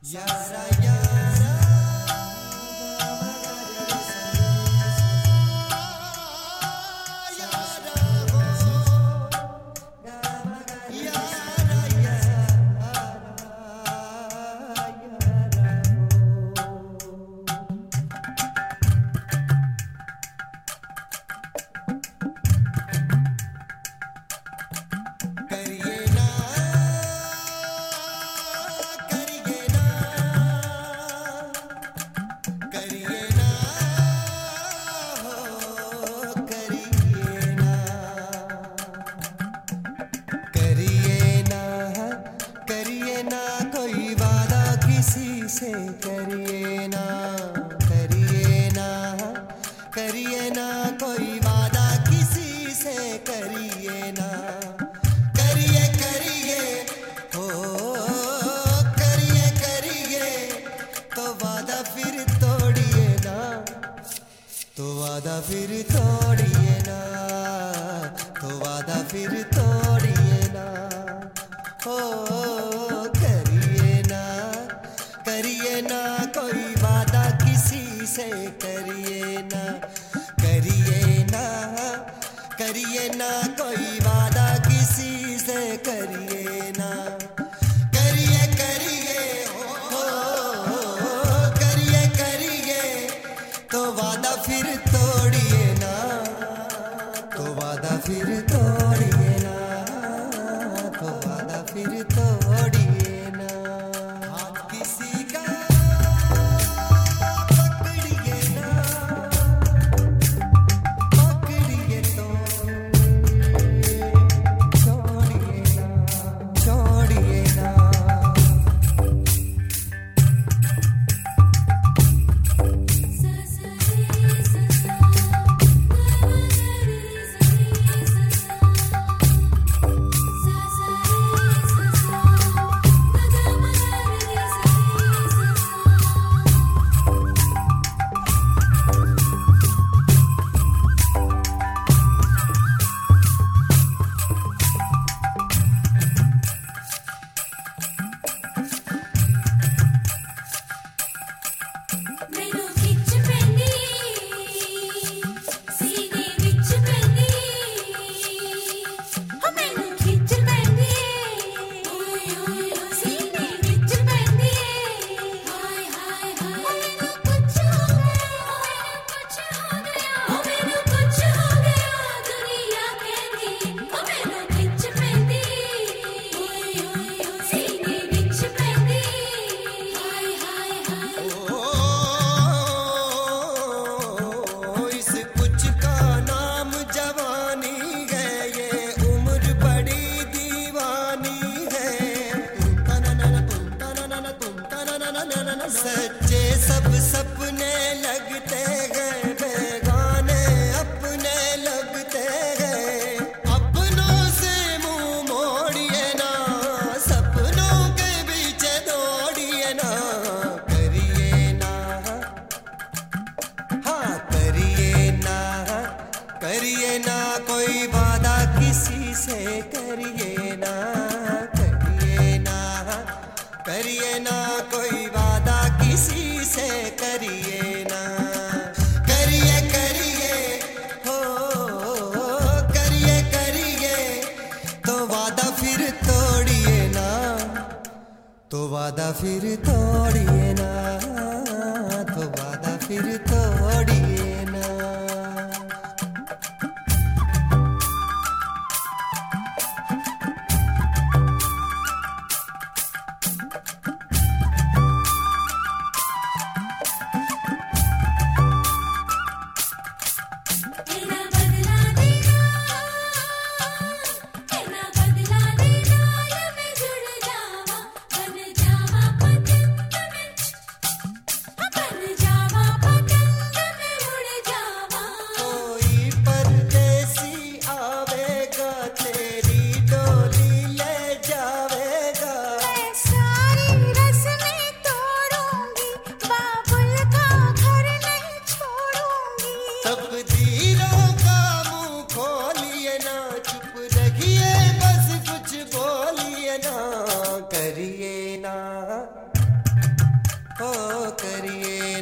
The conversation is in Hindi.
यारा यारा यारा हो यारा यारा करिए ना करिए ना करिए ना हो करिए ना करिए ना करिए ना कोई वादा किसी से करिए ना करिए ना करिए ना कोई वादा किसी से करिए ना करिए करिए हो करिए करिए तो वादा फिर तोड़िए ना तो वादा फिर तोड़िए ना तो वादा फिर तोड़िए ना हो करिए ना कोई वादा किसी से करिए ना करिए ना करिए ना कोई वादा किसी से करिए ना करिए करिए हो करिए करिए तो वादा फिर तोड़िए ना तो वादा फिर तोड़िए ना तो वादा फिर तोड़िए ना हाथ किसी का पकड़िए ना पकड़िए तो छोड़िए ना छोड़िए ना ਮੈਨੂੰ ਖਿੱਚ ਪੈਂਦੀ ਸੀਨੇ ਵਿੱਚ ਪੈਂਦੀ ਹੋ ਮੈਨੂੰ ਖਿੱਚ ਪੈਂਦੀ ਓਏ ਓਏ ਸੀਨੇ ਵਿੱਚ ਪੈਂਦੀ ਹਾਏ ਹਾਏ ਹਾਏ ਮੈਨੂੰ ਕੁਛ ਹੋ ਗਿਆ ਮੈਨੂੰ ਕੁਛ ਹੋ ਗਿਆ ਦੁਨੀਆ ਕਹਿੰਦੀ ਹੋ ਮੈਨੂੰ ਖਿੱਚ ਪੈਂਦੀ ਓਏ ਓਏ ਸੀਨੇ ਵਿੱਚ ਪੈਂਦੀ ਹਾਏ ਹਾਏ ਹਾਏ ओ इस कुछ का नाम जवानी है ये उम्र बड़ी दीवानी है सच्चे सब सपने लगते गए बेगाने अपने लगते गए अपनों से मुंह मोड़िए ना सपनों के पीछे दौड़िए ना करिए ना हाँ करिए ना कोई वादा किसी से करिए ना करिए ना कोई वादा किसी से करिए ना करिए करिए हो करिए करिए तो वादा फिर तोड़िए ना तो वादा फिर तोड़िए ना तो वादा फिर तोड़िए ना तेरा बदला देना या मैं जुड़ जावा बन जावा पतंग में बन जावा पतंग ओ करिए